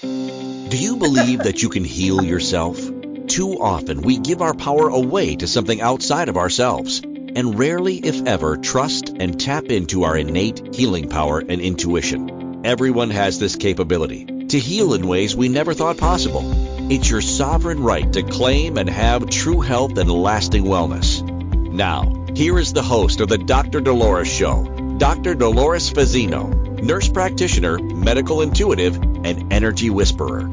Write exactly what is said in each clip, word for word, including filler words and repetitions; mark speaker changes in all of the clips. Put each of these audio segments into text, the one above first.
Speaker 1: Do you believe that you can heal yourself? Too often we give our power away to something outside of ourselves, and rarely, if ever, trust and tap into our innate healing power and intuition. Everyone has this capability to heal in ways we never thought possible. It's your sovereign right to claim and have true health and lasting wellness. Now, here is the host of the Doctor Dolores Show, Doctor Dolores Fazzino, nurse practitioner, medical intuitive, and energy whisperer.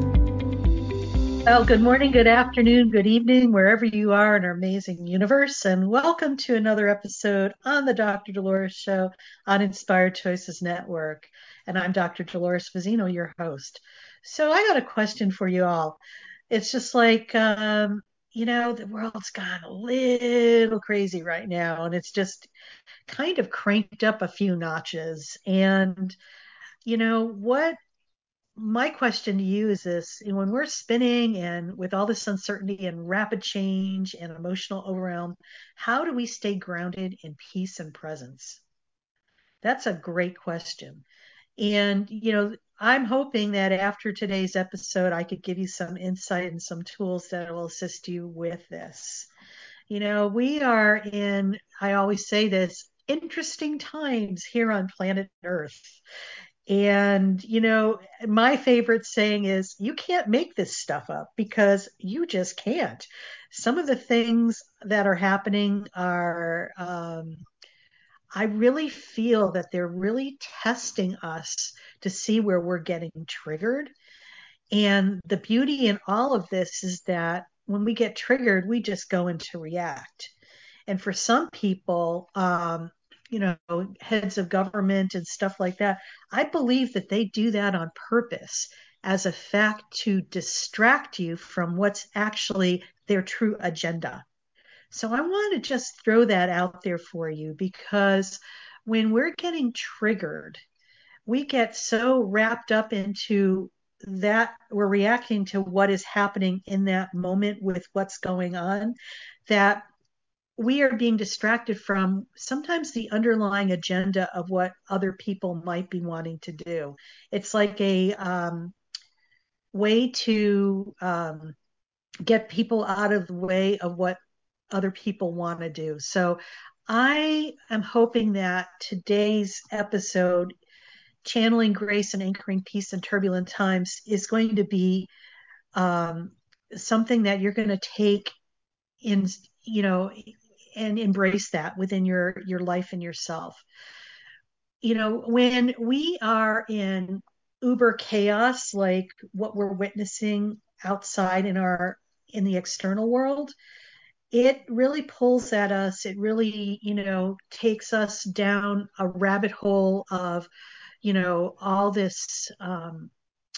Speaker 2: Well, good morning, good afternoon, good evening, wherever you are in our amazing universe, and welcome to another episode on the Doctor Dolores Show on Inspired Choices Network. And I'm Doctor Dolores Fazzino, your host. So I got a question for you all. It's just like, um, you know, the world's gone a little crazy right now, and it's just kind of cranked up a few notches. And, you know, what my question to you is this: when we're spinning and with all this uncertainty and rapid change and emotional overwhelm, how do we stay grounded in peace and presence? That's a great question. And, you know, I'm hoping that after today's episode, I could give you some insight and some tools that will assist you with this. You know, we are in, I always say this, interesting times here on planet Earth. And, you know, my favorite saying is, you can't make this stuff up because you just can't. Some of the things that are happening are, um, I really feel that they're really testing us to see where we're getting triggered. And the beauty in all of this is that when we get triggered, we just go into react. And for some people, um, you know, heads of government and stuff like that, I believe that they do that on purpose as a fact to distract you from what's actually their true agenda. So I want to just throw that out there for you because when we're getting triggered, we get so wrapped up into that we're reacting to what is happening in that moment with what's going on that we are being distracted from sometimes the underlying agenda of what other people might be wanting to do. It's like a um, way to um, get people out of the way of what other people want to do. So I am hoping that today's episode, Channeling Grace and Anchoring Peace in Turbulent Times, is going to be um, something that you're going to take in, you know, and embrace that within your your life and yourself. You know, when we are in uber chaos like what we're witnessing outside in our in the external world, it really pulls at us. It really, you know, takes us down a rabbit hole of, you know, all this um,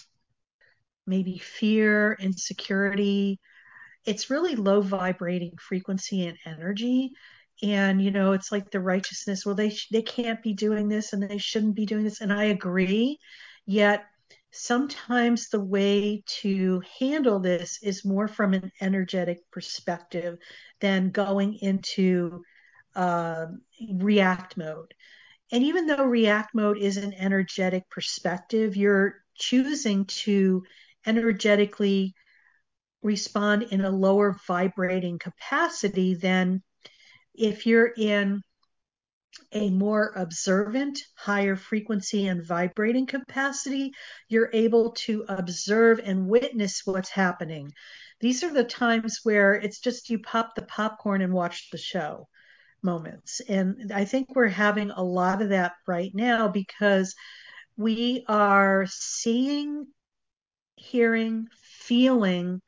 Speaker 2: maybe fear, insecurity. It's really low vibrating frequency and energy. And, you know, it's like the righteousness, well, they, sh- they can't be doing this and they shouldn't be doing this. And I agree. Yet sometimes the way to handle this is more from an energetic perspective than going into uh, react mode. And even though react mode is an energetic perspective, you're choosing to energetically respond in a lower vibrating capacity than if you're in a more observant, higher frequency and vibrating capacity, you're able to observe and witness what's happening. These are the times where it's just you pop the popcorn and watch the show moments. And I think we're having a lot of that right now because we are seeing, hearing, feeling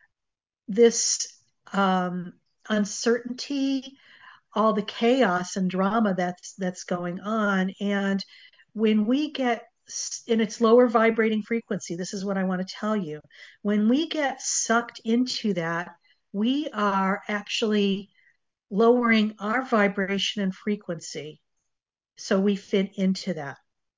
Speaker 2: this um, uncertainty, all the chaos and drama that's that's going on. And when we get in its lower vibrating frequency, this is what I want to tell you. When we get sucked into that, we are actually lowering our vibration and frequency so we fit into that.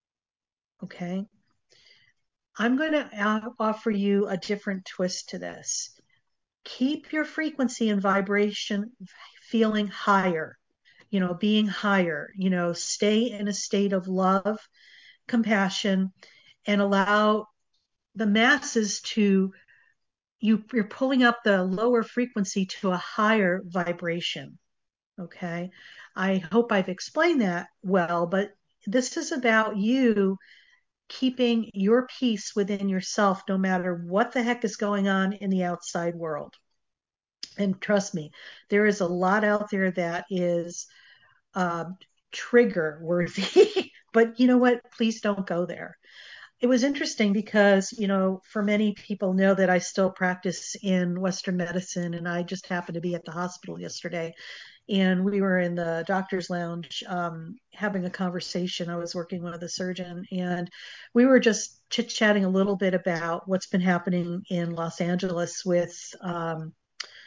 Speaker 2: Okay. I'm going to offer you a different twist to this. Keep your frequency and vibration feeling higher, you know, being higher, you know, stay in a state of love, compassion, and allow the mass is to you you're pulling up the lower frequency to a higher vibration. Okay. I hope I've explained that well, but this is about you keeping your peace within yourself no matter what the heck is going on in the outside world. And trust me, there is a lot out there that is uh, trigger worthy. But you know what? Please don't go there. It was interesting because, you know, for many people know that I still practice in Western medicine, and I just happened to be at the hospital yesterday, and we were in the doctor's lounge um, having a conversation. I was working with a surgeon, and we were just chit chatting a little bit about what's been happening in Los Angeles with um,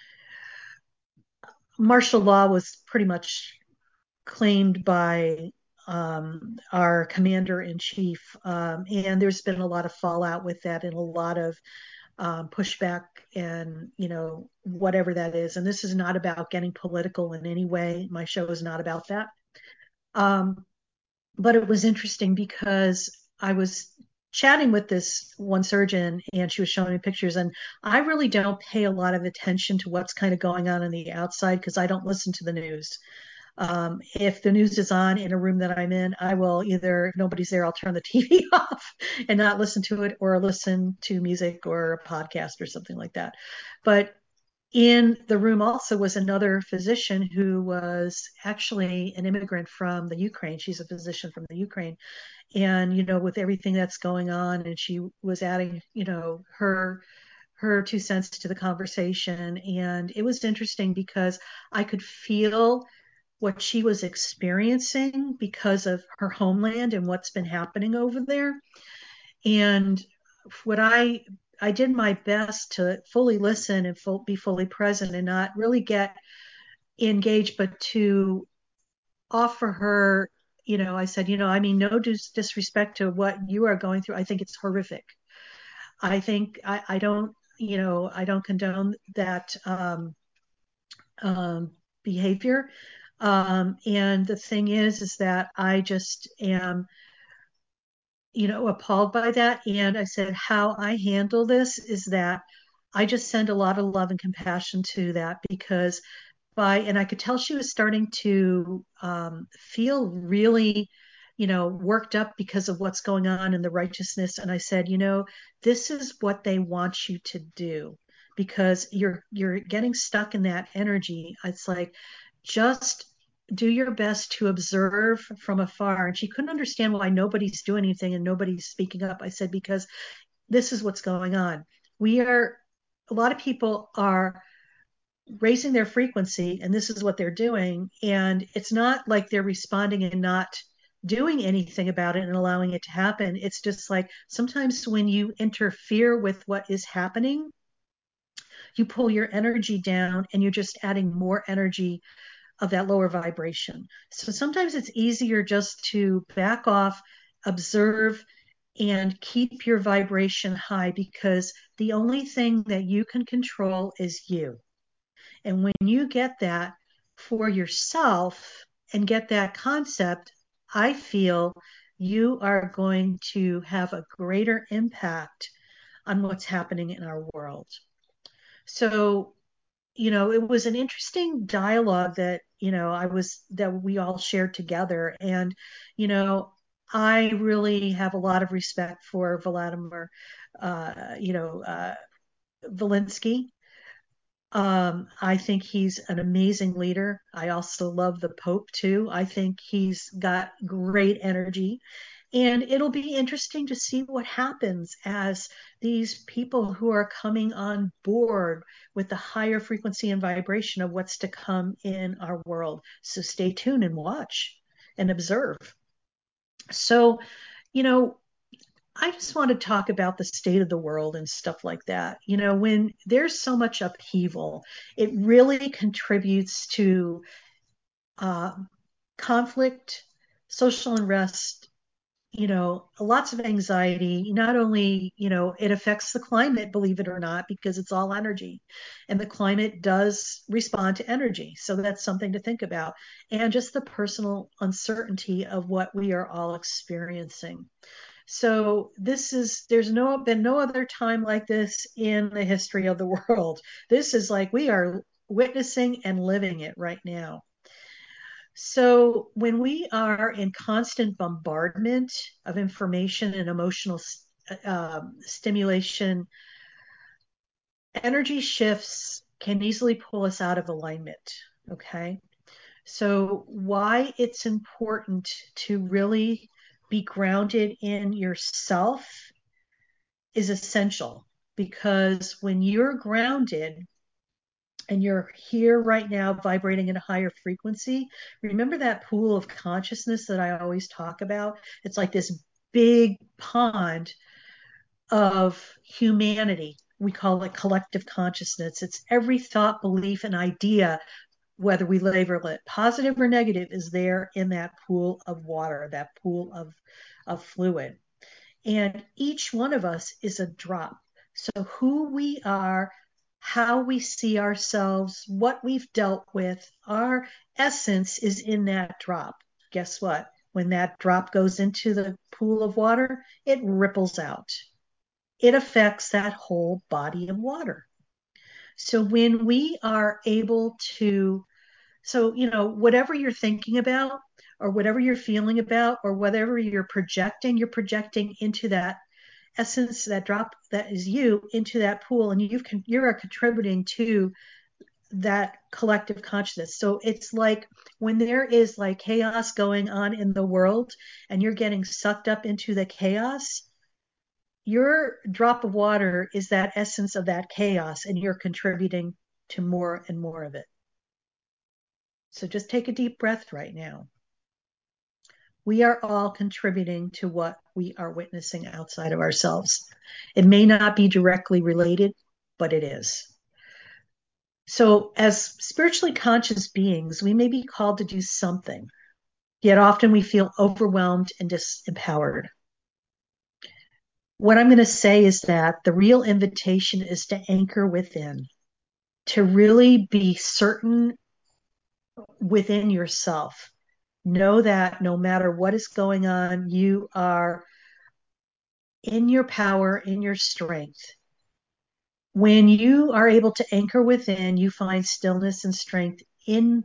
Speaker 2: martial law was pretty much claimed by um, our commander in chief. Um, and there's been a lot of fallout with that and a lot of um, pushback and, you know, whatever that is. And this is not about getting political in any way. My show is not about that. Um, but it was interesting because I was chatting with this one surgeon and she was showing me pictures, and I really don't pay a lot of attention to what's kind of going on in the outside because I don't listen to the news. Um, if the news is on in a room that I'm in, I will either, if nobody's there, I'll turn the T V off and not listen to it, or listen to music or a podcast or something like that. But in the room also was another physician who was actually an immigrant from the Ukraine. She's a physician from the Ukraine. And, you know, with everything that's going on, and she was adding, you know, her her two cents to the conversation. And it was interesting because I could feel what she was experiencing because of her homeland and what's been happening over there. And what I I did my best to fully listen and full, be fully present and not really get engaged, but to offer her, you know, I said, you know, I mean, no dis- disrespect to what you are going through. I think it's horrific. I think I, I don't, you know, I don't condone that um, um, behavior. Um, and the thing is, is that I just am, you know, appalled by that. And I said, how I handle this is that I just send a lot of love and compassion to that because by, and I could tell she was starting to um, feel really, you know, worked up because of what's going on in the righteousness. And I said, you know, this is what they want you to do because you're you're getting stuck in that energy. It's like just do your best to observe from afar. And she couldn't understand why nobody's doing anything and nobody's speaking up. I said, because this is what's going on. We are, a lot of people are raising their frequency, and this is what they're doing. And it's not like they're responding and not doing anything about it and allowing it to happen. It's just like sometimes when you interfere with what is happening, you pull your energy down and you're just adding more energy of that lower vibration. So sometimes it's easier just to back off, observe, and keep your vibration high because the only thing that you can control is you. And when you get that for yourself and get that concept, I feel you are going to have a greater impact on what's happening in our world. So, you know, it was an interesting dialogue that, you know, I was, that we all shared together. And, you know, I really have a lot of respect for Vladimir, uh, you know, uh, Zelensky. Um, I think he's an amazing leader. I also love the Pope too. I think he's got great energy. And it'll be interesting to see what happens as these people who are coming on board with the higher frequency and vibration of what's to come in our world. So stay tuned and watch and observe. So, you know, I just want to talk about the state of the world and stuff like that. You know, when there's so much upheaval, it really contributes to uh, conflict, social unrest, you know, lots of anxiety. Not only, you know, it affects the climate, believe it or not, because it's all energy. And the climate does respond to energy. So that's something to think about. And just the personal uncertainty of what we are all experiencing. So this is there's no been no other time like this in the history of the world. This is like we are witnessing and living it right now. So when we are in constant bombardment of information and emotional um, stimulation, energy shifts can easily pull us out of alignment. Okay. So why it's important to really be grounded in yourself is essential, because when you're grounded and you're here right now vibrating in a higher frequency, remember that pool of consciousness that I always talk about? It's like this big pond of humanity. We call it collective consciousness. It's every thought, belief, and idea, whether we label it positive or negative, is there in that pool of water, that pool of, of fluid. And each one of us is a drop. So who we are, how we see ourselves, what we've dealt with, our essence is in that drop. Guess what? When that drop goes into the pool of water, it ripples out. It affects that whole body of water. So when we are able to, so, you know, whatever you're thinking about or whatever you're feeling about or whatever you're projecting, you're projecting into that essence, that drop that is you, into that pool, and you've you're contributing to that collective consciousness. So it's like when there is like chaos going on in the world and you're getting sucked up into the chaos, your drop of water is that essence of that chaos, and you're contributing to more and more of it. So just take a deep breath right now. We are all contributing to what we are witnessing outside of ourselves. It may not be directly related, but it is. So as spiritually conscious beings, we may be called to do something, yet often we feel overwhelmed and disempowered. What I'm going to say is that the real invitation is to anchor within, to really be certain within yourself. Know that no matter what is going on, you are in your power, in your strength. When you are able to anchor within, you find stillness and strength in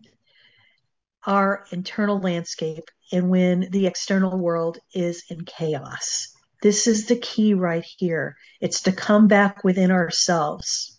Speaker 2: our internal landscape and when the external world is in chaos. This is the key right here. It's to come back within ourselves.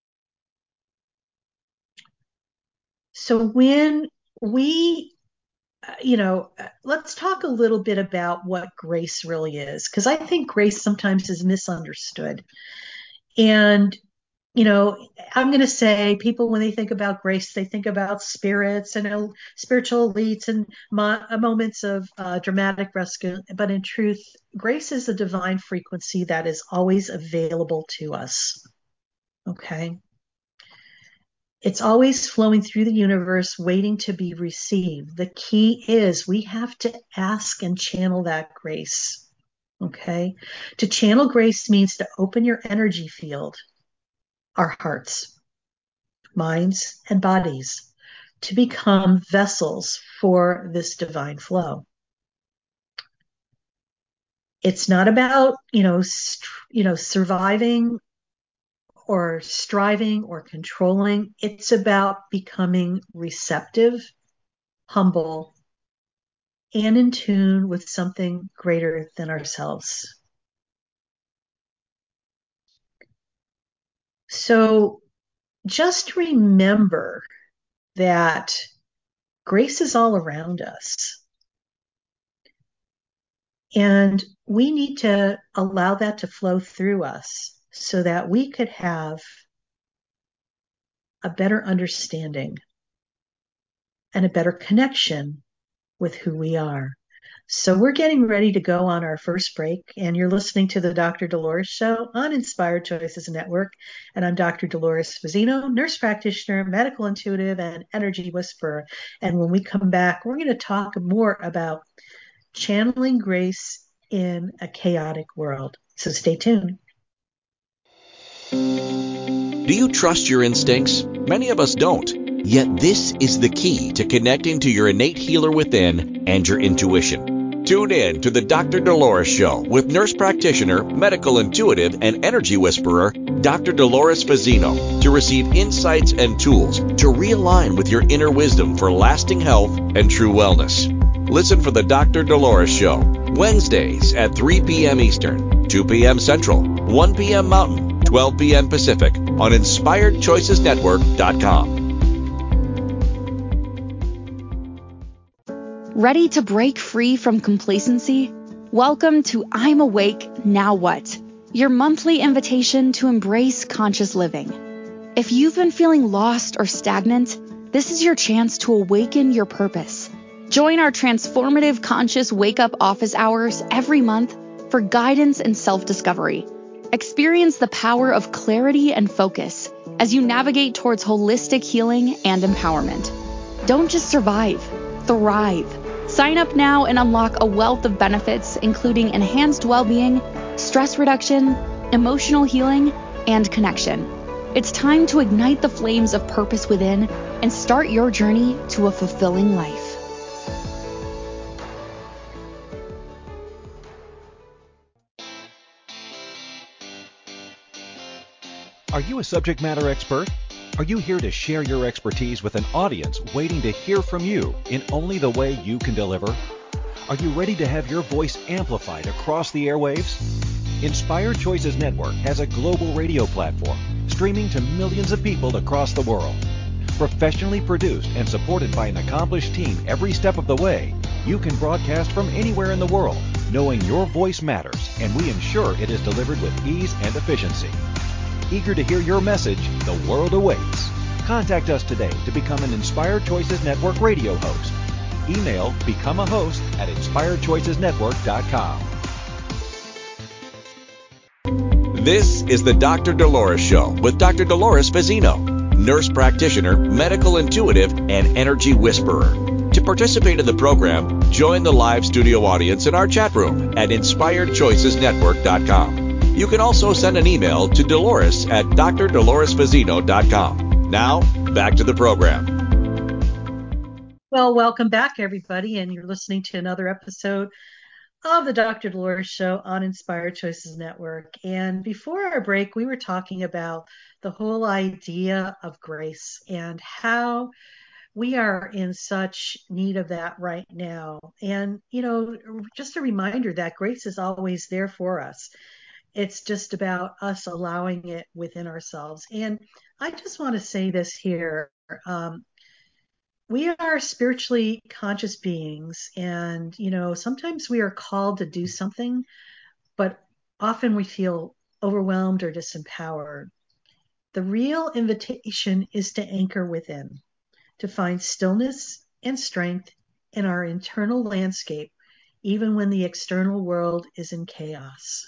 Speaker 2: So when we, you know, let's talk a little bit about what grace really is, because I think grace sometimes is misunderstood. And, you know, I'm going to say people, when they think about grace, they think about spirits and uh, spiritual elites and mo- moments of uh, dramatic rescue. But in truth, grace is a divine frequency that is always available to us. Okay. It's always flowing through the universe, waiting to be received. The key is we have to ask and channel that grace. Okay. To channel grace means to open your energy field, our hearts, minds, and bodies, to become vessels for this divine flow. It's not about, you know, st- you know, surviving or striving or controlling. It's about becoming receptive, humble, and in tune with something greater than ourselves. So just remember that grace is all around us. And we need to allow that to flow through us so that we could have a better understanding and a better connection with who we are. So we're getting ready to go on our first break, and you're listening to the Doctor Dolores Show on Inspired Choices Network. And I'm Doctor Dolores Fazzino, nurse practitioner, medical intuitive, and energy whisperer. And when we come back, we're going to talk more about channeling grace in a chaotic world. So stay tuned.
Speaker 1: Do you trust your instincts? Many of us don't. Yet this is the key to connecting to your innate healer within and your intuition. Tune in to the Doctor Dolores Show with nurse practitioner, medical intuitive, and energy whisperer, Doctor Dolores Fazzino, to receive insights and tools to realign with your inner wisdom for lasting health and true wellness. Listen for the Doctor Dolores Show, Wednesdays at three p.m. Eastern, two p.m. Central, one p.m. Mountain, twelve p.m. Pacific on Inspired Choices Network dot com.
Speaker 3: Ready to break free from complacency? Welcome to I'm Awake, Now What? Your monthly invitation to embrace conscious living. If you've been feeling lost or stagnant, this is your chance to awaken your purpose. Join our transformative conscious wake-up office hours every month for guidance and self-discovery. Experience the power of clarity and focus as you navigate towards holistic healing and empowerment. Don't just survive, thrive. Sign up now and unlock a wealth of benefits, including enhanced well-being, stress reduction, emotional healing, and connection. It's time to ignite the flames of purpose within and start your journey to a fulfilling life.
Speaker 4: Are you a subject matter expert? Are you here to share your expertise with an audience waiting to hear from you in only the way you can deliver? Are you ready to have your voice amplified across the airwaves? Inspired Choices Network has a global radio platform streaming to millions of people across the world. Professionally produced and supported by an accomplished team every step of the way, you can broadcast from anywhere in the world, knowing your voice matters, and we ensure it is delivered with ease and efficiency. Eager to hear your message, the world awaits. Contact us today to become an Inspired Choices Network radio host. Email become a host at inspired choices network dot com.
Speaker 1: This is the Doctor Dolores Show with Doctor Dolores Fazzino, nurse practitioner, medical intuitive, and energy whisperer. To participate in the program, join the live studio audience in our chat room at inspired choices network dot com. You can also send an email to Dolores at dr dolores fazzino dot com. Now, back to the program.
Speaker 2: Well, welcome back, everybody, and you're listening to another episode of the Doctor Dolores Show on Inspired Choices Network. And before our break, we were talking about the whole idea of grace and how we are in such need of that right now. And, you know, just a reminder that grace is always there for us. It's just about us allowing it within ourselves. And I just want to say this here. Um, we are spiritually conscious beings, and, you know, sometimes we are called to do something, but often we feel overwhelmed or disempowered. The real invitation is to anchor within, to find stillness and strength in our internal landscape, even when the external world is in chaos.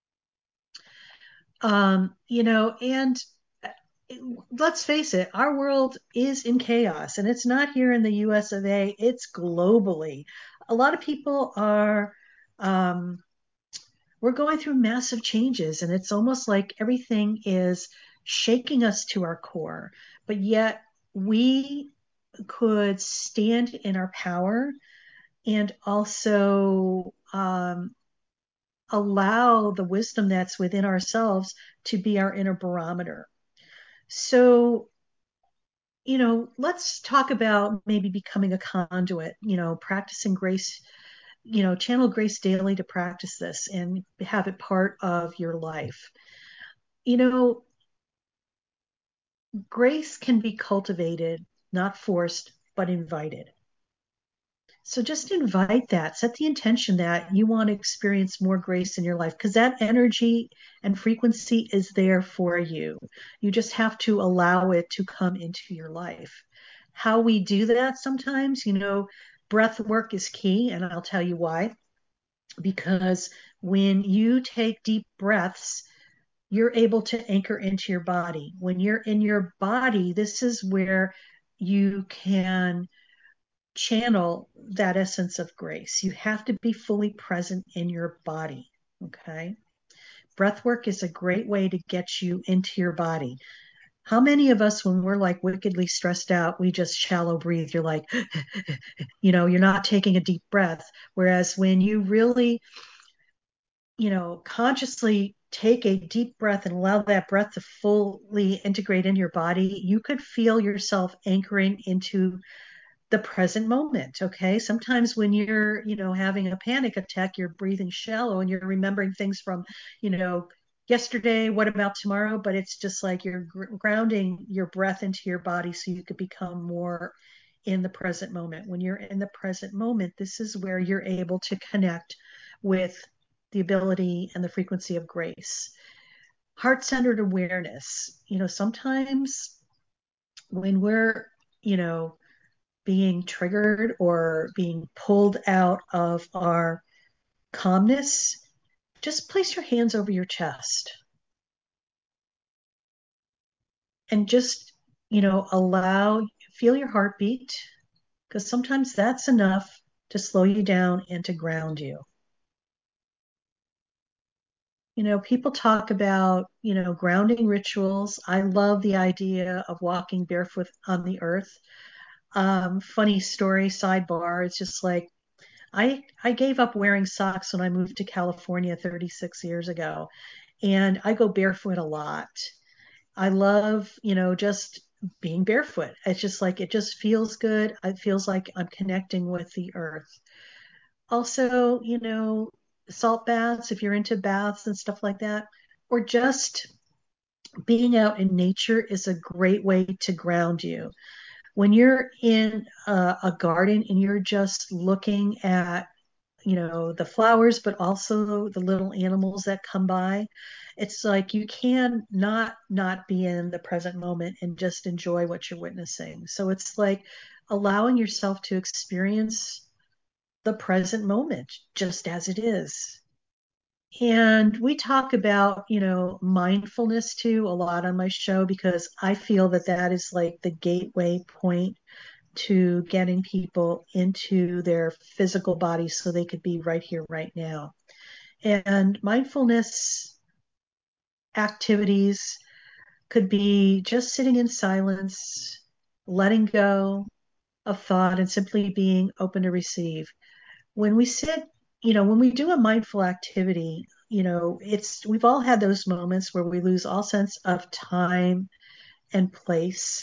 Speaker 2: Um, you know, and let's face it, our world is in chaos, and it's not here in the U S of A, it's globally. A lot of people are, um, we're going through massive changes, and it's almost like everything is shaking us to our core, but yet we could stand in our power and also um, allow the wisdom that's within ourselves to be our inner barometer. So, you know, let's talk about maybe becoming a conduit, you know, practicing grace, you know, channel grace daily to practice this and have it part of your life. You know, grace can be cultivated, not forced, but invited. So just invite that, set the intention that you want to experience more grace in your life, because that energy and frequency is there for you. You just have to allow it to come into your life. How we do that sometimes, you know, breath work is key, and I'll tell you why. Because when you take deep breaths, you're able to anchor into your body. When you're in your body, this is where you can channel that essence of grace. You have to be fully present in your body. Okay. Breath work is a great way to get you into your body. How many of us, when we're like wickedly stressed out, we just shallow breathe? You're like, you know, you're not taking a deep breath. Whereas when you really, you know, consciously take a deep breath and allow that breath to fully integrate in your body, you could feel yourself anchoring into the present moment. Okay. Sometimes when you're, you know, having a panic attack, you're breathing shallow and you're remembering things from, you know, yesterday, what about tomorrow? But it's just like you're gr- grounding your breath into your body so you could become more in the present moment. When you're in the present moment, this is where you're able to connect with the ability and the frequency of grace. Heart-centered awareness. You know, sometimes when we're, you know, being triggered or being pulled out of our calmness, just place your hands over your chest and just, you know, allow, feel your heartbeat, because sometimes that's enough to slow you down and to ground you. You know, people talk about, you know, grounding rituals. I love the idea of walking barefoot on the earth. Um, funny story, sidebar. It's just like I I gave up wearing socks when I moved to California thirty-six years ago, and I go barefoot a lot. I love, you know, just being barefoot. It's just like it just feels good. It feels like I'm connecting with the earth. Also, you know, salt baths, if you're into baths and stuff like that, or just being out in nature is a great way to ground you. When you're in a, a garden and you're just looking at, you know, the flowers, but also the little animals that come by, it's like you can not not be in the present moment and just enjoy what you're witnessing. So it's like allowing yourself to experience the present moment just as it is. And we talk about, you know, mindfulness too a lot on my show because I feel that that is like the gateway point to getting people into their physical body so they could be right here, right now. And mindfulness activities could be just sitting in silence, letting go of thought, and simply being open to receive. When we sit, you know, when we do a mindful activity, you know, it's, we've all had those moments where we lose all sense of time and place,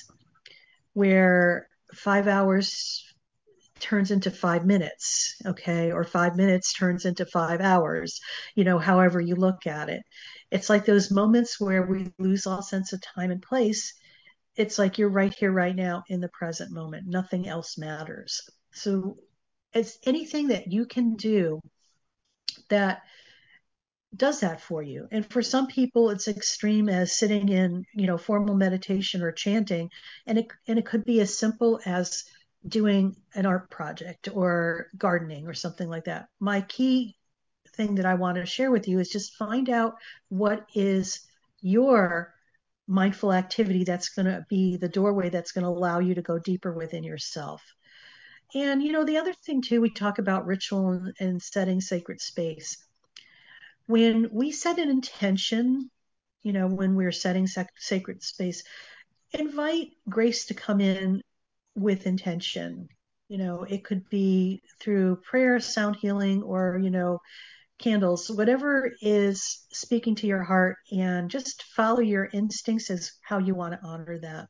Speaker 2: where five hours turns into five minutes, okay, or five minutes turns into five hours, you know, however you look at it. It's like those moments where we lose all sense of time and place. It's like you're right here, right now in the present moment. Nothing else matters. So it's anything that you can do that does that for you. And for some people, it's extreme as sitting in, you know, formal meditation or chanting. And it, and it could be as simple as doing an art project or gardening or something like that. My key thing that I want to share with you is just find out what is your mindful activity that's going to be the doorway that's going to allow you to go deeper within yourself. And, you know, the other thing too, we talk about ritual and, and setting sacred space. When we set an intention, you know, when we're setting sac- sacred space, invite grace to come in with intention. You know, it could be through prayer, sound healing, or, you know, candles, whatever is speaking to your heart, and just follow your instincts as how you want to honor that.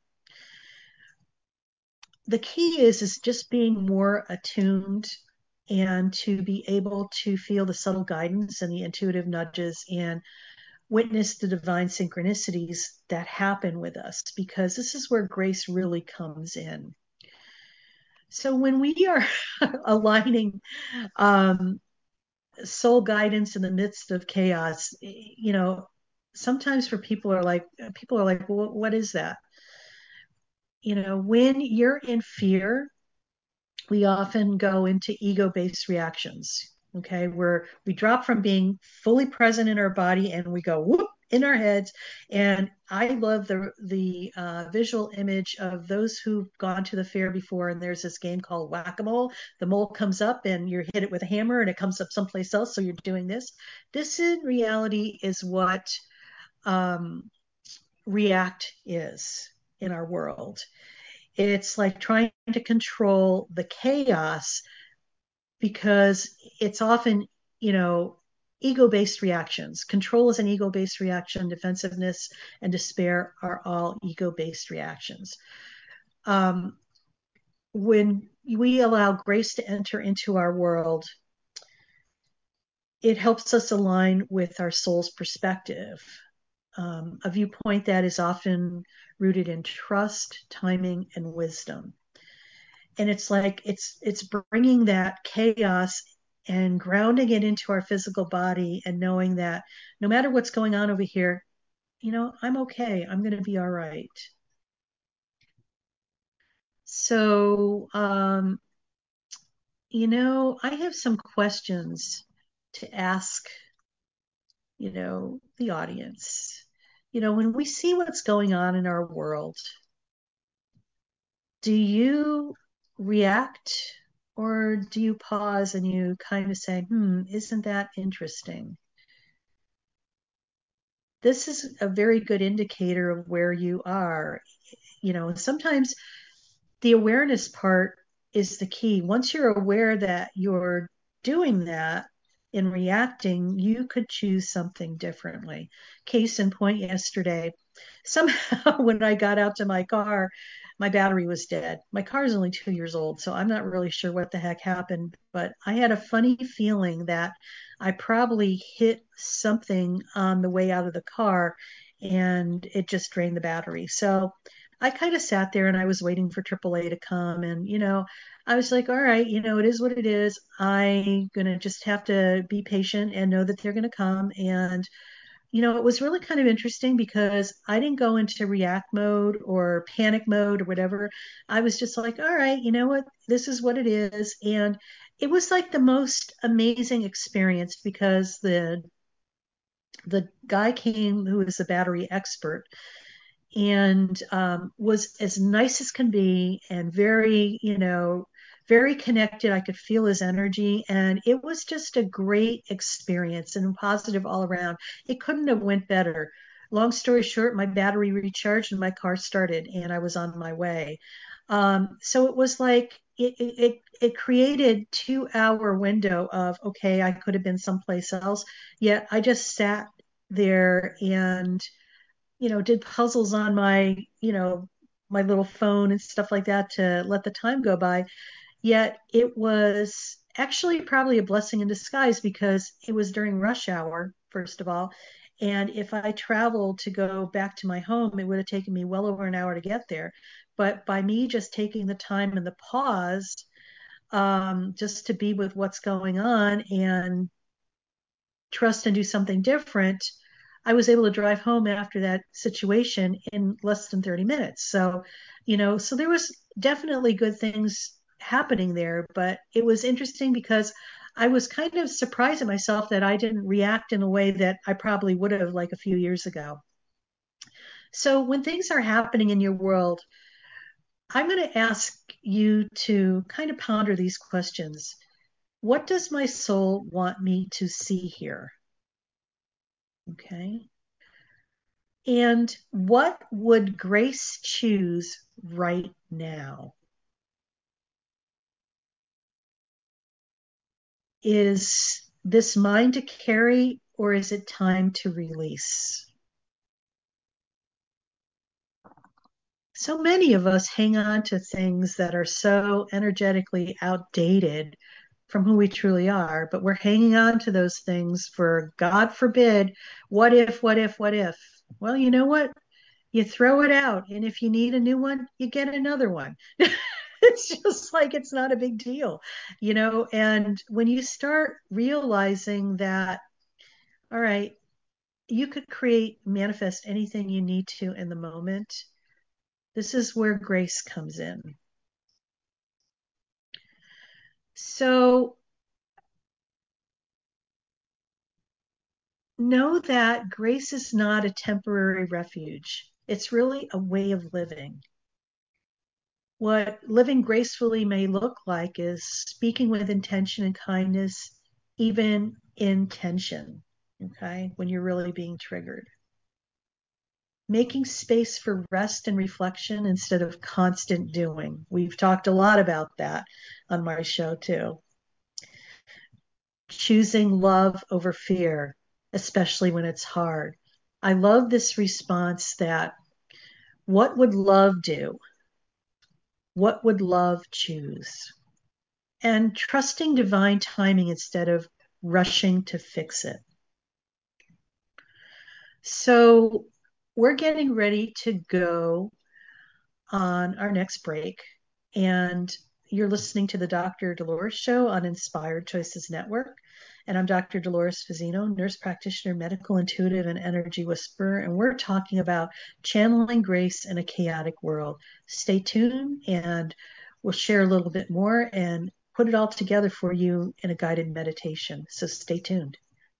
Speaker 2: The key is is just being more attuned and to be able to feel the subtle guidance and the intuitive nudges and witness the divine synchronicities that happen with us, because this is where grace really comes in. So when we are aligning um, soul guidance in the midst of chaos, you know, sometimes for people are like, people are like, well, what is that? You know, when you're in fear, we often go into ego-based reactions. Okay, where we drop from being fully present in our body and we go whoop in our heads. And I love the the uh, visual image of those who've gone to the fair before. And there's this game called Whack-A-Mole. The mole comes up and you hit it with a hammer and it comes up someplace else. So you're doing this. This in reality is what um, react is in our world. It's like trying to control the chaos because it's often, you know, ego-based reactions. Control is an ego-based reaction. Defensiveness and despair are all ego-based reactions. Um, when we allow grace to enter into our world, it helps us align with our soul's perspective. Um, a viewpoint that is often rooted in trust, timing, and wisdom. And it's like it's it's bringing that chaos and grounding it into our physical body and knowing that no matter what's going on over here, you know, I'm okay. I'm going to be all right. So, um, you know, I have some questions to ask, you know, the audience. You know, when we see what's going on in our world, do you react or do you pause and you kind of say, hmm, isn't that interesting? This is a very good indicator of where you are. You know, sometimes the awareness part is the key. Once you're aware that you're doing that in reacting, you could choose something differently. Case in point, yesterday, somehow when I got out to my car, my battery was dead. My car is only two years old, so I'm not really sure what the heck happened, but I had a funny feeling that I probably hit something on the way out of the car and it just drained the battery. So I kind of sat there and I was waiting for triple A to come. And, you know, I was like, all right, you know, it is what it is. I'm going to just have to be patient and know that they're going to come. And, you know, it was really kind of interesting because I didn't go into react mode or panic mode or whatever. I was just like, all right, you know what? This is what it is. And it was like the most amazing experience because the the guy came who was a battery expert and um, was as nice as can be and very, you know, very connected. I could feel his energy, and it was just a great experience and positive all around. It couldn't have went better. Long story short, my battery recharged and my car started, and I was on my way. Um, so it was like it, it it created two hour window of okay, I could have been someplace else, yet I just sat there and you know, did puzzles on my, you know, my little phone and stuff like that to let the time go by. Yet it was actually probably a blessing in disguise because it was during rush hour, first of all. And if I traveled to go back to my home, it would have taken me well over an hour to get there. But by me just taking the time and the pause, um, just to be with what's going on and trust and do something different, I was able to drive home after that situation in less than thirty minutes. So, you know, so there was definitely good things happening there, but it was interesting because I was kind of surprised at myself that I didn't react in a way that I probably would have like a few years ago. So when things are happening in your world, I'm going to ask you to kind of ponder these questions. What does my soul want me to see here? Okay. And what would Grace choose right now? Is this mine to carry or is it time to release? So many of us hang on to things that are so energetically outdated from who we truly are, but we're hanging on to those things for, God forbid, what if, what if, what if? Well, you know what? You throw it out. And if you need a new one, you get another one. It's just like it's not a big deal, you know? And when you start realizing that, all right, you could create, manifest anything you need to in the moment, this is where grace comes in. So know that grace is not a temporary refuge, it's really a way of living. What living gracefully may look like is speaking with intention and kindness, even in tension, okay, when you're really being triggered. making space for rest and reflection instead of constant doing. We've talked a lot about that on my show too. Choosing love over fear, especially when it's hard. I love this response that what would love do? What would love choose? And trusting divine timing instead of rushing to fix it. So we're getting ready to go on our next break. And you're listening to the Doctor Dolores Show on Inspired Choices Network. And I'm Doctor Dolores Fazzino, nurse practitioner, medical intuitive, and energy whisperer. And we're talking about channeling grace in a chaotic world. Stay tuned and we'll share a little bit more and put it all together for you in a guided meditation. So stay tuned.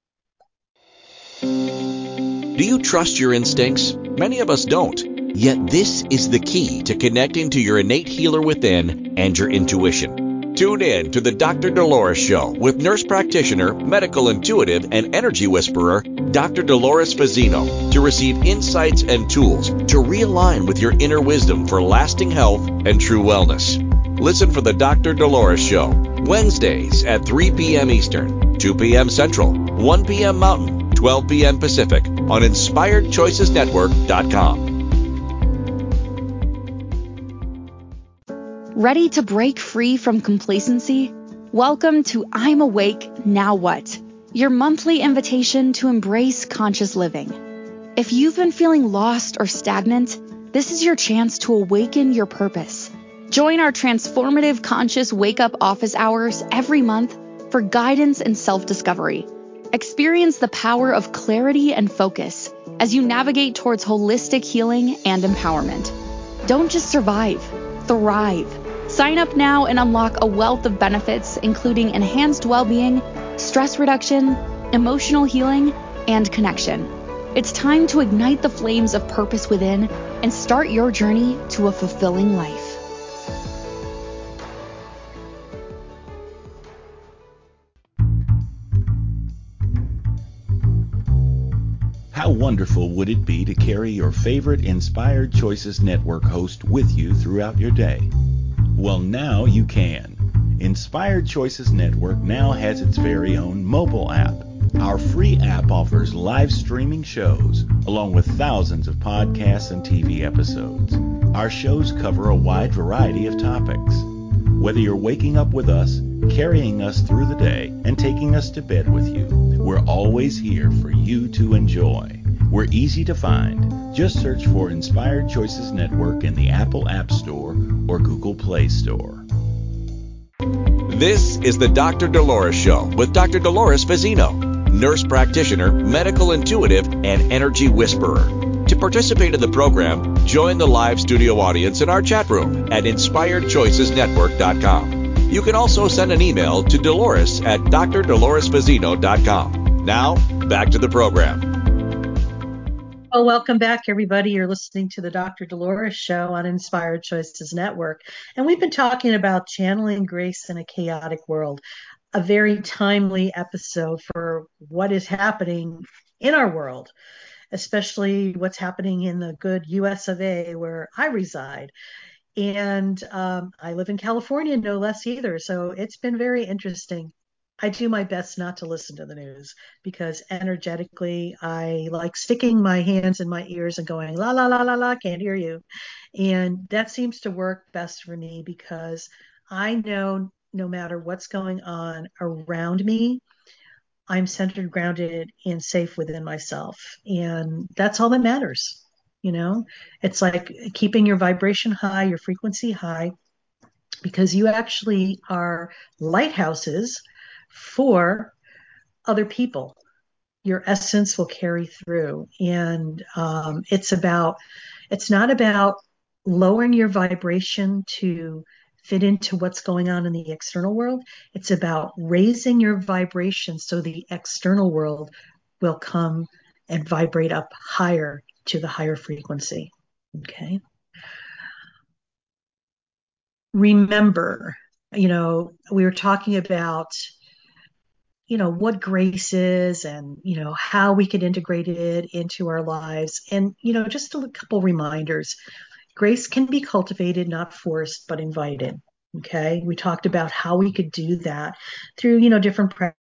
Speaker 1: Do you trust your instincts? Many of us don't. Yet this is the key to connecting to your innate healer within and your intuition. Tune in to the Doctor Dolores Show with nurse practitioner, medical intuitive, and energy whisperer, Doctor Dolores Fazzino, to receive insights and tools to realign with your inner wisdom for lasting health and true wellness. Listen for the Doctor Dolores Show, Wednesdays at three p.m. Eastern, two p.m. Central, one p.m. Mountain, twelve p.m. Pacific on Inspired Choices Network dot com.
Speaker 3: Ready to break free from complacency? Welcome to I'm Awake, Now What? Your monthly invitation to embrace conscious living. If you've been feeling lost or stagnant, this is your chance to awaken your purpose. Join our transformative conscious wake-up office hours every month for guidance and self-discovery. Experience the power of clarity and focus as you navigate towards holistic healing and empowerment. Don't just survive, thrive. Sign up now and unlock a wealth of benefits, including enhanced well-being, stress reduction, emotional healing, and connection. It's time to ignite the flames of purpose within and start your journey to a fulfilling life.
Speaker 5: How wonderful would it be to carry your favorite Inspired Choices Network host with you throughout your day? Well, now you can. Inspired Choices Network now has its very own mobile app. Our free app offers live streaming shows, along with thousands of podcasts and T V episodes. Our shows cover a wide variety of topics. Whether you're waking up with us, carrying us through the day, and taking us to bed with you, we're always here for you to enjoy. We're easy to find. Just search for Inspired Choices Network in the Apple App Store or Google Play Store.
Speaker 1: This is the Doctor Dolores Show with Doctor Dolores Fazzino, nurse practitioner, medical intuitive, and energy whisperer. To participate in the program, join the live studio audience in our chat room at Inspired Choices Network dot com. You can also send an email to Dolores at Doctor Dolores Fazzino dot com. Now, back to the program.
Speaker 2: Well, welcome back, everybody. You're listening to the Doctor Dolores Show on Inspired Choices Network. And we've been talking about channeling grace in a chaotic world, a very timely episode for what is happening in our world, especially what's happening in the good U S of A where I reside. And um, I live in California, no less either. So it's been very interesting. I do my best not to listen to the news because energetically, I like sticking my hands in my ears and going, la, la, la, la, la, can't hear you. And that seems to work best for me because I know no matter what's going on around me, I'm centered, grounded, and safe within myself. And that's all that matters. You know, it's like keeping your vibration high, your frequency high, because you actually are lighthouses for other people. Your essence will carry through. And um, it's about, it's not about lowering your vibration to fit into what's going on in the external world. It's about raising your vibration so the external world will come and vibrate up higher to the higher frequency. Okay. Remember, you know, we were talking about you know, what grace is and, you know, how we could integrate it into our lives. And, you know, just a couple reminders. Grace can be cultivated, not forced, but invited. Okay. We talked about how we could do that through, you know, different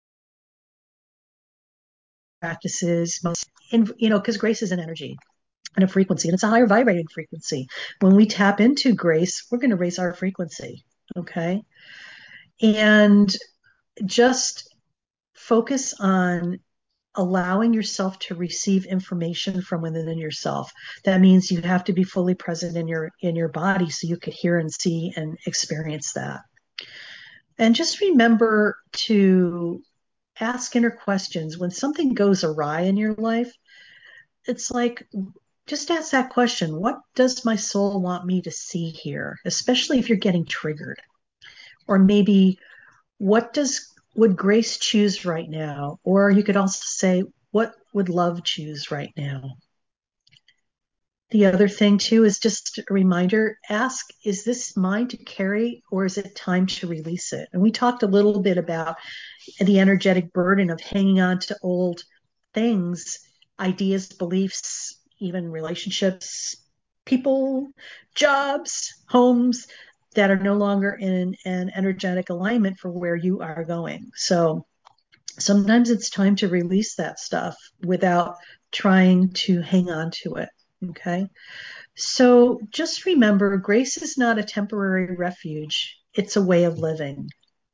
Speaker 2: practices. And, you know, because grace is an energy and a frequency, and it's a higher vibrating frequency. When we tap into grace, we're going to raise our frequency. Okay. And just focus on allowing yourself to receive information from within yourself. That means you have to be fully present in your in your body so you could hear and see and experience that. And just remember to ask inner questions. When something goes awry in your life, it's like, just ask that question. What does my soul want me to see here? Especially if you're getting triggered. Or maybe, what does would grace choose right now? Or you could also say, what would love choose right now? The other thing too is just a reminder, ask, is this mine to carry or is it time to release it? And we talked a little bit about the energetic burden of hanging on to old things, ideas, beliefs, even relationships, people, jobs, homes that are no longer in an energetic alignment for where you are going. So sometimes it's time to release that stuff without trying to hang on to it. Okay. So just remember, grace is not a temporary refuge. It's a way of living.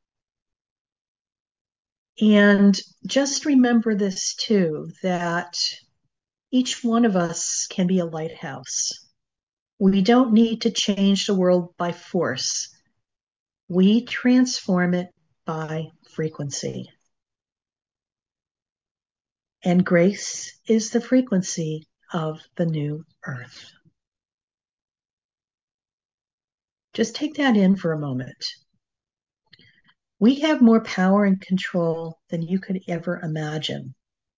Speaker 2: And just remember this too, that each one of us can be a lighthouse. We don't need to change the world by force. We transform it by frequency. And grace is the frequency of the new earth. Just take that in for a moment. We have more power and control than you could ever imagine.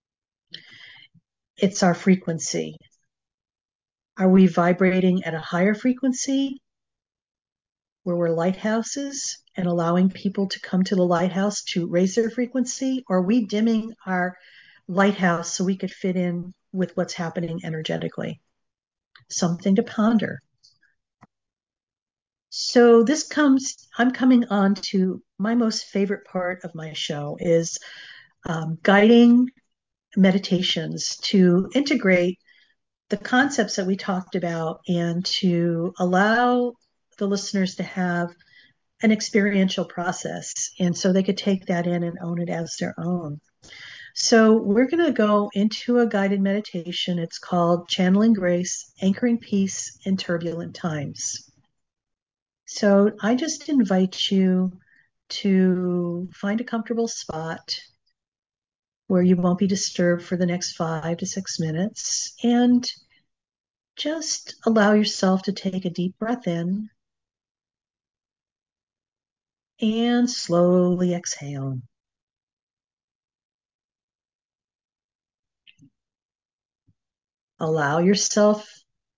Speaker 2: It's our frequency. Are we vibrating at a higher frequency where we're lighthouses and allowing people to come to the lighthouse to raise their frequency? Or are we dimming our lighthouse so we could fit in with what's happening energetically? Something to ponder. So this comes, I'm coming on to my most favorite part of my show is um, guiding meditations to integrate the concepts that we talked about and to allow the listeners to have an experiential process. And so they could take that in and own it as their own. So we're going to go into a guided meditation. It's called Channeling Grace, Anchoring Peace in Turbulent Times. So I just invite you to find a comfortable spot where you won't be disturbed for the next five to six minutes and just allow yourself to take a deep breath in and slowly exhale. Allow yourself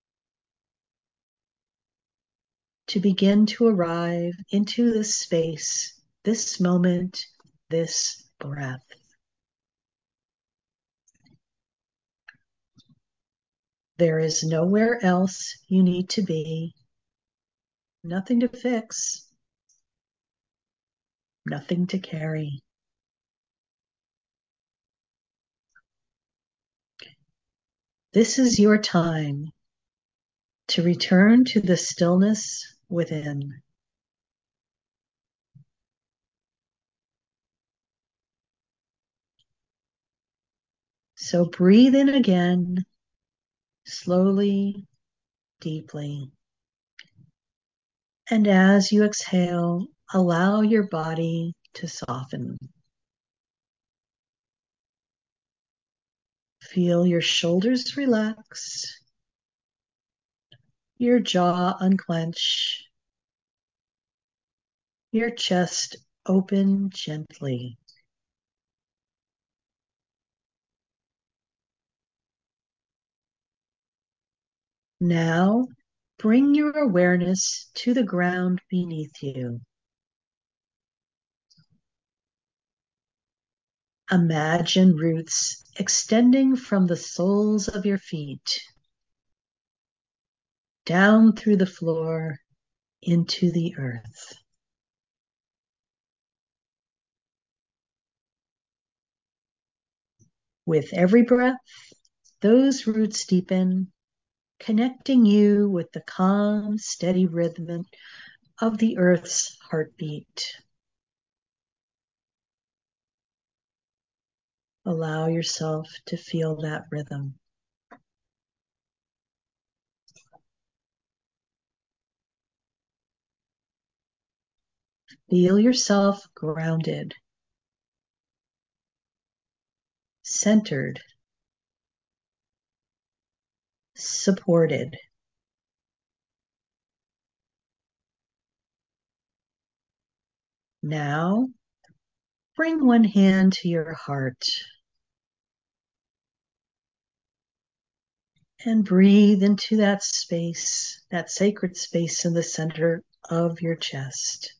Speaker 2: to begin to arrive into this space, this moment, this breath. There is nowhere else you need to be, nothing to fix, nothing to carry. This is your time to return to the stillness within. So breathe in again, slowly, deeply. And as you exhale, allow your body to soften. Feel your shoulders relax, your jaw unclench, your chest open gently. Now, bring your awareness to the ground beneath you. Imagine roots extending from the soles of your feet down through the floor into the earth. With every breath, those roots deepen, connecting you with the calm, steady rhythm of the earth's heartbeat. Allow yourself to feel that rhythm. Feel yourself grounded, centered, supported. Now, bring one hand to your heart and breathe into that space, that sacred space in the center of your chest.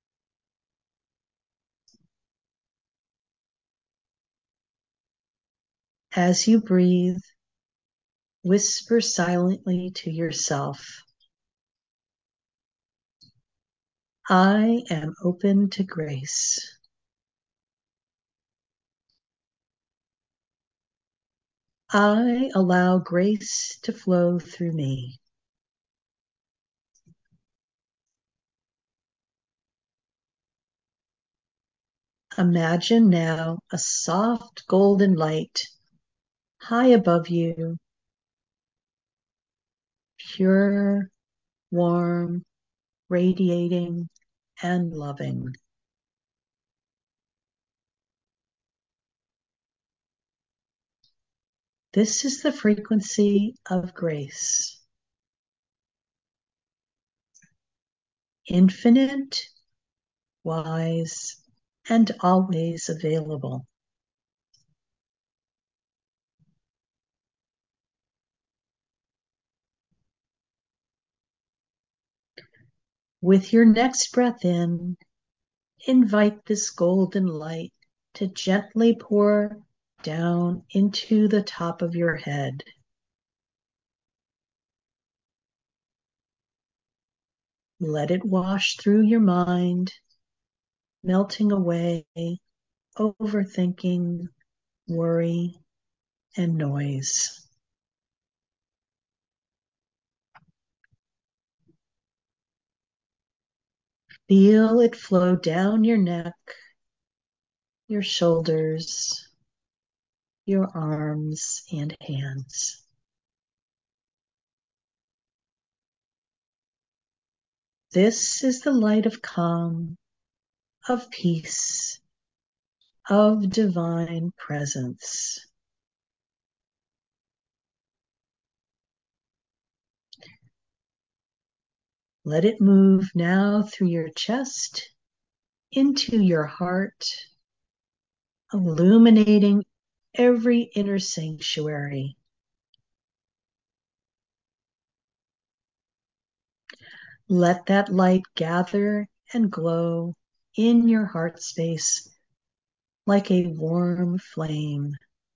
Speaker 2: As you breathe, whisper silently to yourself, I am open to grace. I allow grace to flow through me. Imagine now a soft golden light high above you, pure, warm, radiating, and loving. This is the frequency of grace. Infinite, wise, and always available. With your next breath in, invite this golden light to gently pour down into the top of your head. Let it wash through your mind, melting away overthinking, worry, and noise. Feel it flow down your neck, your shoulders, your arms and hands. This is the light of calm, of peace, of divine presence. Let it move now through your chest, into your heart, illuminating every inner sanctuary. Let that light gather and glow in your heart space like a warm flame.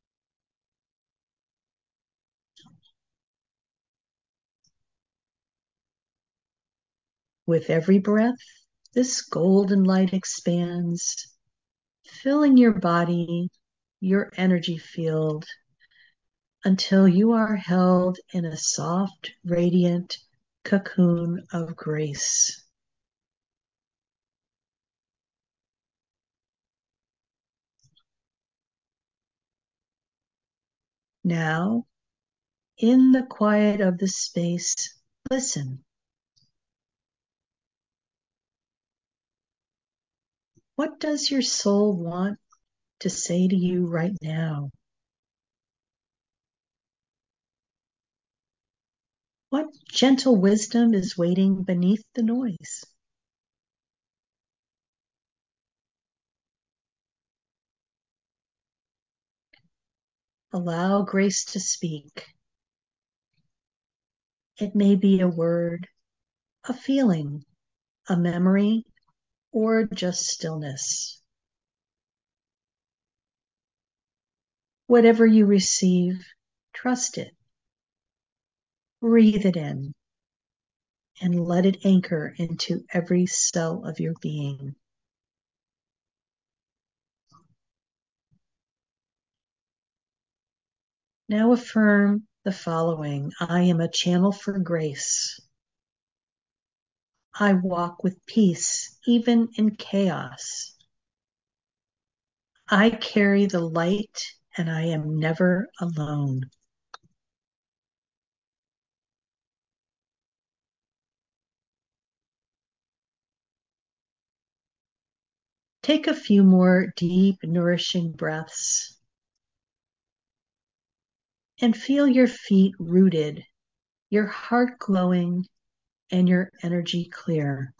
Speaker 2: With every breath, this golden light expands, filling your body, your energy field, until you are held in a soft, radiant cocoon of grace. Now, in the quiet of the space, listen. What does your soul want to say to you right now? What gentle wisdom is waiting beneath the noise? Allow grace to speak. It may be a word, a feeling, a memory, or just stillness. Whatever you receive, trust it. Breathe it in and let it anchor into every cell of your being. Now affirm the following. I am a channel for grace. I walk with peace, even in chaos. I carry the light, and I am never alone. Take a few more deep, nourishing breaths and feel your feet rooted, your heart glowing, and your energy clear.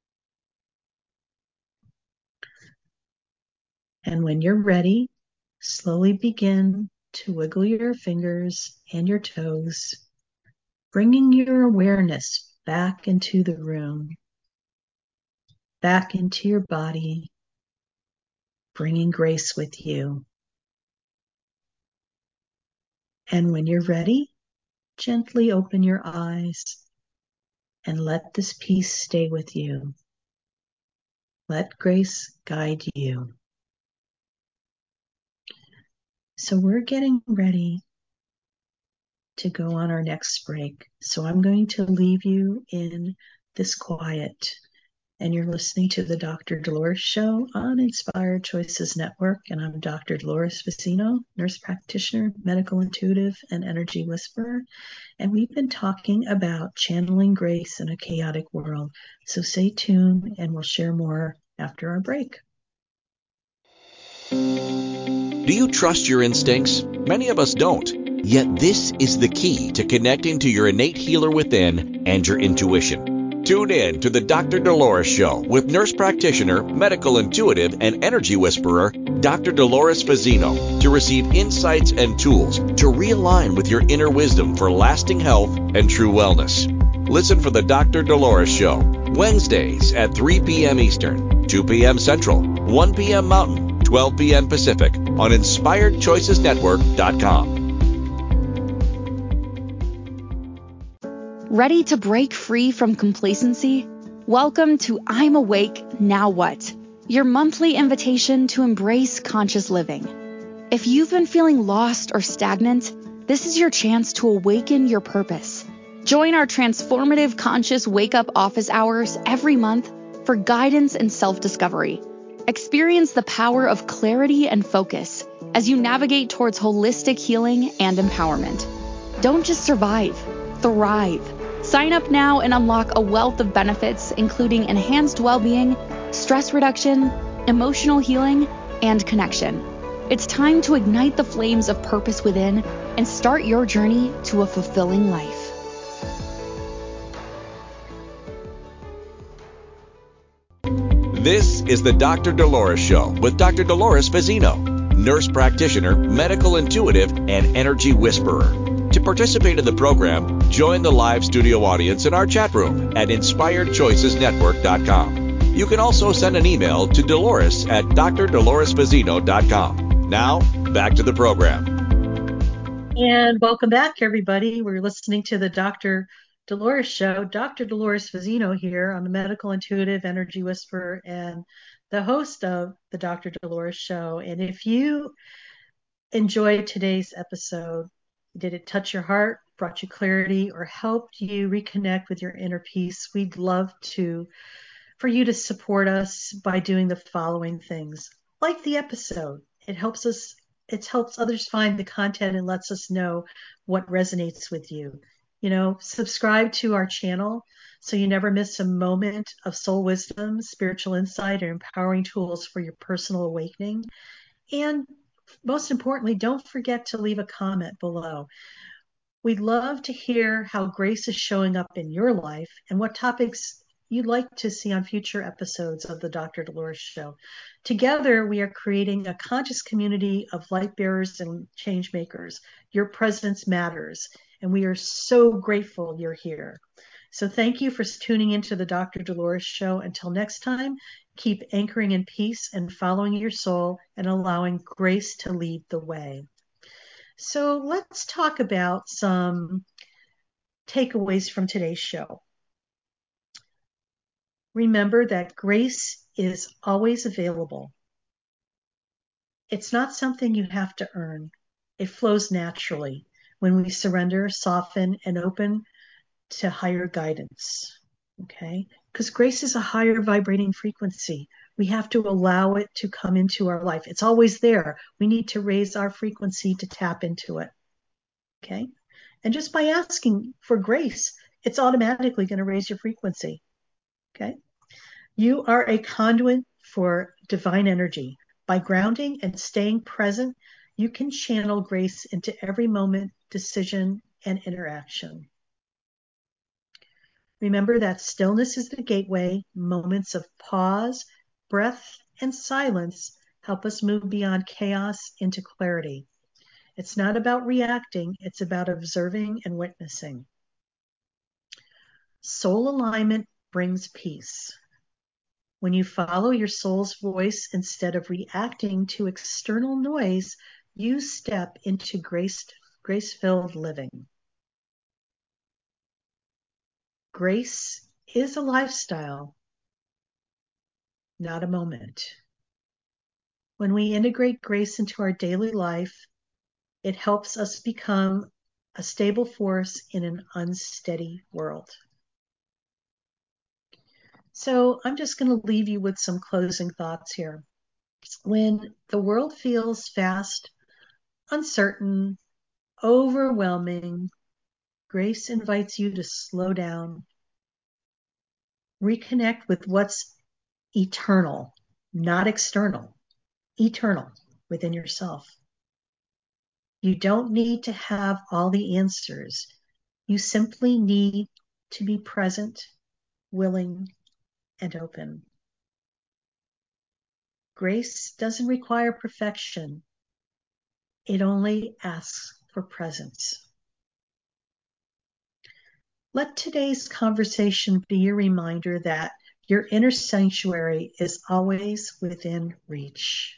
Speaker 2: And when you're ready, slowly begin to wiggle your fingers and your toes, bringing your awareness back into the room, back into your body, bringing grace with you. And when you're ready, gently open your eyes and let this peace stay with you. Let grace guide you. So we're getting ready to go on our next break. So I'm going to leave you in this quiet. And you're listening to the Doctor Dolores Show on Inspired Choices Network. And I'm Doctor Dolores Fazzino, nurse practitioner, medical intuitive, and energy whisperer. And we've been talking about channeling grace in a chaotic world. So stay tuned and we'll share more after our break.
Speaker 1: Do you trust your instincts? Many of us don't. Yet this is the key to connecting to your innate healer within and your intuition. Tune in to the Doctor Dolores Show with nurse practitioner, medical intuitive, and energy whisperer, Doctor Dolores Fazzino, to receive insights and tools to realign with your inner wisdom for lasting health and true wellness. Listen for the Doctor Dolores Show, Wednesdays at three p.m. Eastern, two p.m. Central, one p.m. Mountain, twelve p.m. Pacific on Inspired Choices Network dot com.
Speaker 3: Ready to break free from complacency? Welcome to I'm Awake, Now What? Your monthly invitation to embrace conscious living. If you've been feeling lost or stagnant, this is your chance to awaken your purpose. Join our transformative conscious wake-up office hours every month for guidance and self-discovery. Experience the power of clarity and focus as you navigate towards holistic healing and empowerment. Don't just survive, thrive. Sign up now and unlock a wealth of benefits, including enhanced well-being, stress reduction, emotional healing, and connection. It's time to ignite the flames of purpose within and start your journey to a fulfilling life.
Speaker 1: This is the Doctor Dolores Show with Doctor Dolores Fazzino, nurse practitioner, medical intuitive, and energy whisperer. To participate in the program, join the live studio audience in our chat room at Inspired Choices Network dot com. You can also send an email to Dolores at Doctor Dolores Fazzino dot com. Now, back to the program.
Speaker 2: And welcome back, everybody. We're listening to the Doctor Dolores Show. Doctor Dolores Fazzino here. I'm a medical intuitive, energy whisperer, and the host of the Doctor Dolores Show. And if you enjoyed today's episode, did it touch your heart, brought you clarity, or helped you reconnect with your inner peace, we'd love to for you to support us by doing the following things. Like the episode, it helps us, it helps others find the content and lets us know what resonates with you. You know, subscribe to our channel so you never miss a moment of soul wisdom, spiritual insight, and empowering tools for your personal awakening. And most importantly, don't forget to leave a comment below. We'd love to hear how grace is showing up in your life and what topics you'd like to see on future episodes of the Doctor Dolores Show. Together, we are creating a conscious community of light bearers and change makers. Your presence matters, and we are so grateful you're here. So thank you for tuning into the Doctor Dolores Show. Until next time, keep anchoring in peace and following your soul and allowing grace to lead the way. So let's talk about some takeaways from today's show. Remember that grace is always available. It's not something you have to earn. It flows naturally when we surrender, soften, and open to higher guidance. Okay? Because grace is a higher vibrating frequency. We have to allow it to come into our life. It's always there. We need to raise our frequency to tap into it. Okay? And just by asking for grace, it's automatically going to raise your frequency. Okay? You are a conduit for divine energy. By grounding and staying present, you can channel grace into every moment, decision, and interaction. Remember that stillness is the gateway. Moments of pause, breath, and silence help us move beyond chaos into clarity. It's not about reacting, it's about observing and witnessing. Soul alignment brings peace. When you follow your soul's voice instead of reacting to external noise, you step into grace, grace-filled living. Grace is a lifestyle, not a moment. When we integrate grace into our daily life, it helps us become a stable force in an unsteady world. So I'm just going to leave you with some closing thoughts here. When the world feels fast, uncertain, overwhelming, grace invites you to slow down, reconnect with what's eternal, not external, eternal within yourself. You don't need to have all the answers. You simply need to be present, willing, and open. Grace doesn't require perfection. It only asks for presence. Let today's conversation be a reminder that your inner sanctuary is always within reach.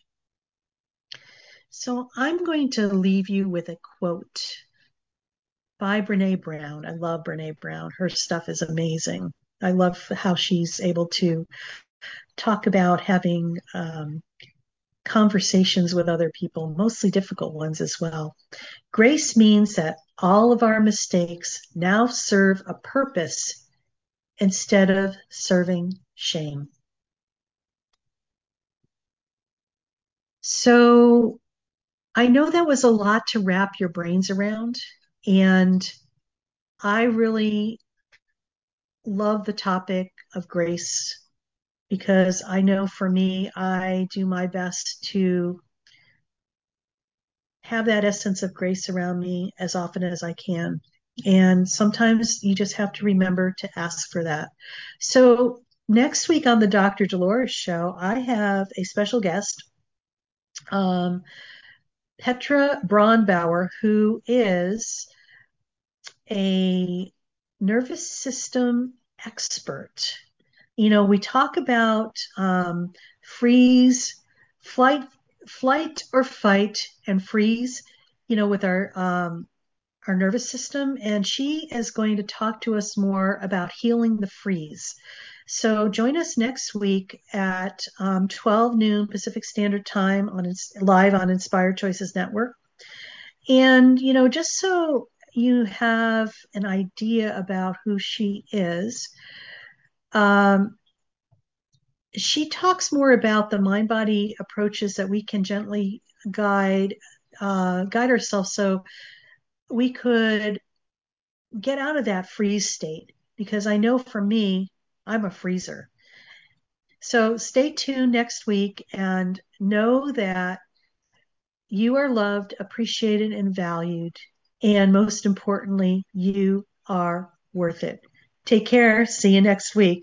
Speaker 2: So I'm going to leave you with a quote by Brené Brown. I love Brené Brown. Her stuff is amazing. I love how she's able to talk about having um, conversations with other people, mostly difficult ones as well. Grace means that all of our mistakes now serve a purpose instead of serving shame. So I know that was a lot to wrap your brains around, and I really love the topic of grace because I know for me, I do my best to have that essence of grace around me as often as I can. And sometimes you just have to remember to ask for that. So next week on the Doctor Dolores Show, I have a special guest, um, Petra Braunbauer, who is a nervous system expert. You know, we talk about um, freeze, flight, flight or fight, and freeze, you know, with our um, our nervous system. And she is going to talk to us more about healing the freeze. So join us next week at um, twelve noon Pacific Standard Time on live on Inspired Choices Network. And, you know, just so you have an idea about who she is, um, she talks more about the mind-body approaches that we can gently guide uh, guide ourselves so we could get out of that freeze state. Because I know for me, I'm a freezer. So stay tuned next week and know that you are loved, appreciated, and valued. And most importantly, you are worth it. Take care. See you next week.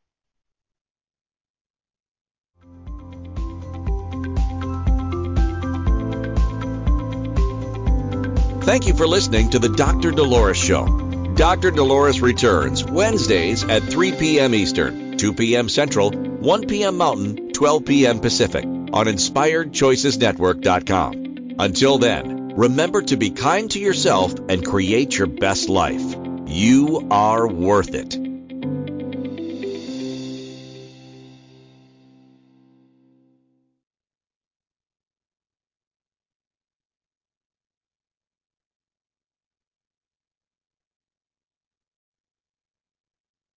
Speaker 1: Thank you for listening to the Doctor Dolores Show. Doctor Dolores returns Wednesdays at three p.m. Eastern, two p.m. Central, one p.m. Mountain, twelve p.m. Pacific on Inspired Choices Network dot com. Until then, Remember to be kind to yourself and create your best life. You are worth it.